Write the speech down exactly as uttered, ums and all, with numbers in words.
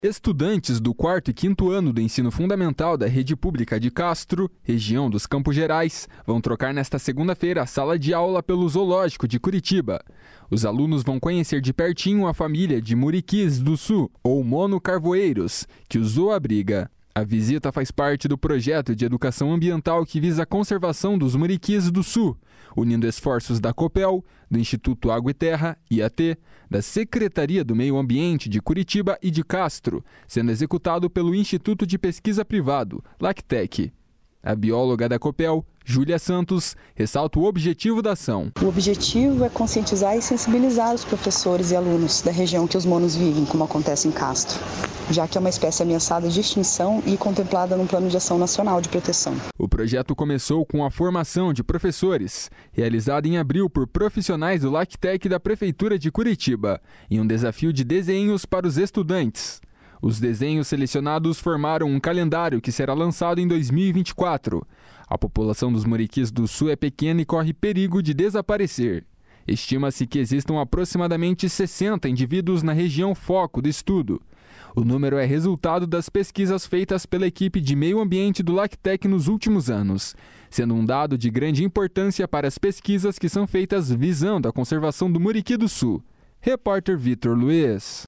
Estudantes do quarto e quinto ano do ensino fundamental da Rede Pública de Castro, região dos Campos Gerais, vão trocar nesta segunda-feira a sala de aula pelo Zoológico de Curitiba. Os alunos vão conhecer de pertinho a família de muriquis do sul, ou monocarvoeiros, que o zoo abriga. A visita faz parte do projeto de educação ambiental que visa a conservação dos muriquis do sul, unindo esforços da Copel, do Instituto Água e Terra, I A T, da Secretaria do Meio Ambiente de Curitiba e de Castro, sendo executado pelo Instituto de Pesquisa Privado, LACTEC. A bióloga da Copel, Júlia Santos, ressalta o objetivo da ação. O objetivo é conscientizar e sensibilizar os professores e alunos da região que os monos vivem, como acontece em Castro, já que é uma espécie ameaçada de extinção e contemplada no Plano de Ação Nacional de Proteção. O projeto começou com a formação de professores, realizada em abril por profissionais do LACTEC da Prefeitura de Curitiba, e um desafio de desenhos para os estudantes. Os desenhos selecionados formaram um calendário que será lançado em dois mil e vinte e quatro. A população dos muriquis do sul é pequena e corre perigo de desaparecer. Estima-se que existam aproximadamente sessenta indivíduos na região foco do estudo. O número é resultado das pesquisas feitas pela equipe de meio ambiente do LACTEC nos últimos anos, sendo um dado de grande importância para as pesquisas que são feitas visando a conservação do muriqui do sul. Repórter Vitor Luiz.